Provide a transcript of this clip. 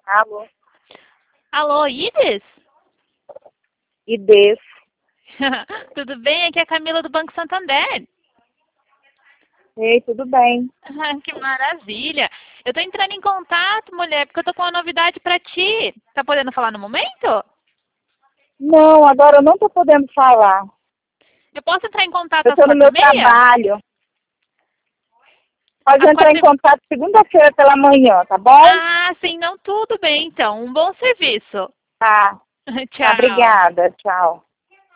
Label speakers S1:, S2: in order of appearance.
S1: Alô?
S2: Alô, Ides?
S1: Ides.
S2: Tudo bem? Aqui é a Camila do Banco Santander.
S1: Ei, tudo bem?
S2: Que maravilha! Eu tô entrando em contato, mulher, porque eu tô com uma novidade pra ti. Tá podendo falar no momento?
S1: Não, agora eu não tô podendo falar.
S2: Eu posso entrar em contato
S1: Eu
S2: às
S1: tô no meu
S2: 4h30?
S1: trabalho. Pode
S2: Às
S1: entrar em
S2: 4h...
S1: contato segunda-feira pela manhã, tá bom?
S2: Ah, sim, não, tudo bem então. Um bom serviço.
S1: Tá. Tá,
S2: Tchau.
S1: obrigada. Tchau.